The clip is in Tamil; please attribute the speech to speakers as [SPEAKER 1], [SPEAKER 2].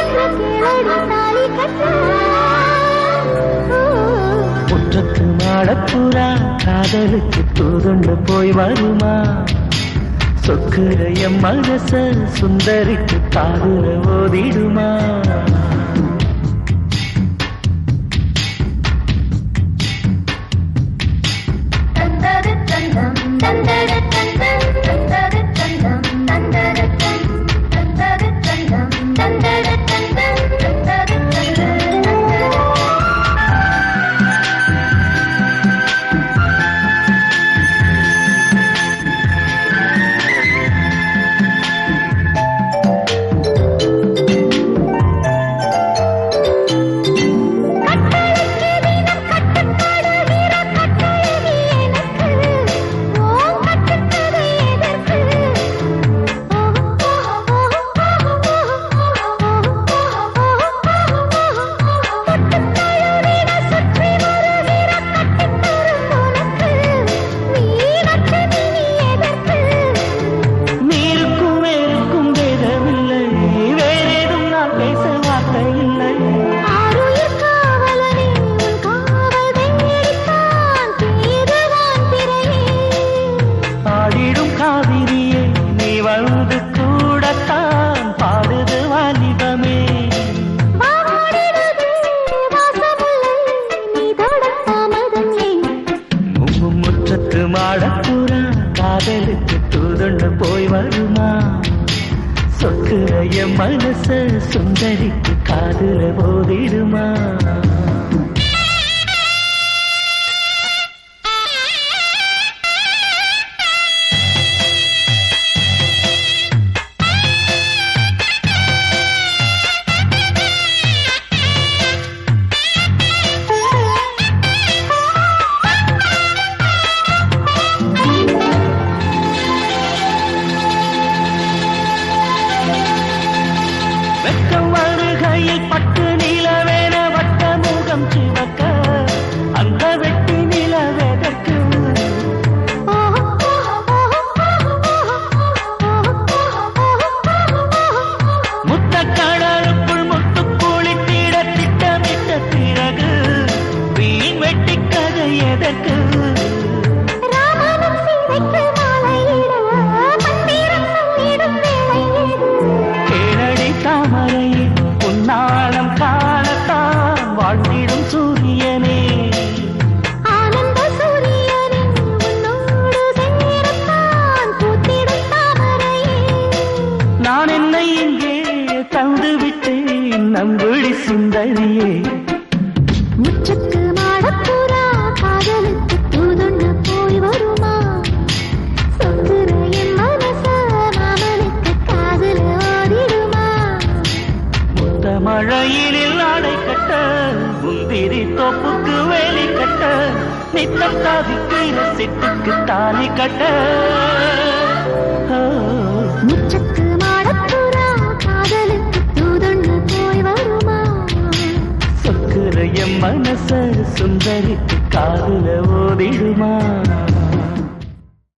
[SPEAKER 1] முற்றத்து மாடப்புறா காதலுக்கு தூதுண்டு போய் வருமா சொக்குற எம் மனச சுந்தரிக்கு காதுல ஓதிடுமா காதலுக்கு தூதுண்டு போய் வருமா சொக்குற என் மனச சுந்தரிக்கு காதுல போதிடுமா வருகையில் பட்டு நிலவேன வட்ட முகம் சிவக்க அந்த வெட்டி நிலவேதற்கு முத்த கடலுக்குள் முத்து குளித்திட திட்டமிட்ட பிறகு வீண் வெட்டி கதை எதற்கு தாமரையில் உன்னாளம் காணத்தான் வாழ்ந்திடும் சூரியனே
[SPEAKER 2] ஆனந்த சூரியனே உன்னோடு சேரத்தான் பூத்திடும் தாமரையே
[SPEAKER 1] நான் என்னை இங்கே தந்து விட்டேன் நம்புடி சுந்தரியே
[SPEAKER 2] முற்றத்து மாடப்புறா காதலுக்கு தூதுண்டு போய் வருமா சொக்குற என் மனச மாமனுக்கு காதுல ஓதிடுமா
[SPEAKER 1] மழையினில் ஆடை கட்ட முந்திரி தோப்புக்கு வேலி கட்ட நித்தம் தாவிக்கிற சிட்டுக்கு தாலி கட்ட
[SPEAKER 2] முற்றத்து மாடப்புறா காதலுக்கு தூதுண்டு போய் வருமா
[SPEAKER 1] சொக்குற என் மனச சுந்தரிக்கு காதுல ஓதிடுமா